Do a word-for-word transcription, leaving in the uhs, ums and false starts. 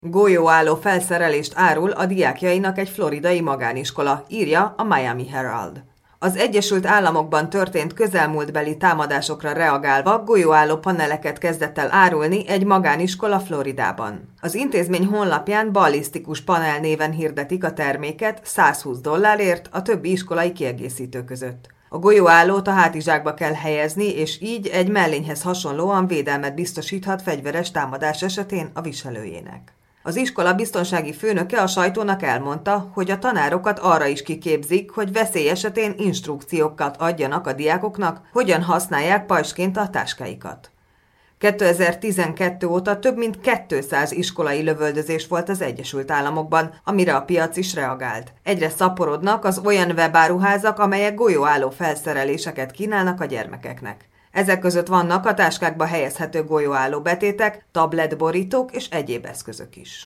Golyóálló felszerelést árul a diákjainak egy floridai magániskola, írja a Miami Herald. Az Egyesült Államokban történt közelmúltbeli támadásokra reagálva golyóálló paneleket kezdett el árulni egy magániskola Floridában. Az intézmény honlapján ballisztikus panel néven hirdetik a terméket százhúsz dollárért a többi iskolai kiegészítő között. A golyóállót a hátizsákba kell helyezni, és így egy mellényhez hasonlóan védelmet biztosíthat fegyveres támadás esetén a viselőjének. Az iskola biztonsági főnöke a sajtónak elmondta, hogy a tanárokat arra is kiképzik, hogy veszély esetén instrukciókat adjanak a diákoknak, hogyan használják pajzsként a táskáikat. kétezer-tizenkettő óta több mint kétszáz iskolai lövöldözés volt az Egyesült Államokban, amire a piac is reagált. Egyre szaporodnak az olyan webáruházak, amelyek golyóálló felszereléseket kínálnak a gyermekeknek. Ezek között vannak a táskákba helyezhető golyóálló betétek, tabletborítók és egyéb eszközök is.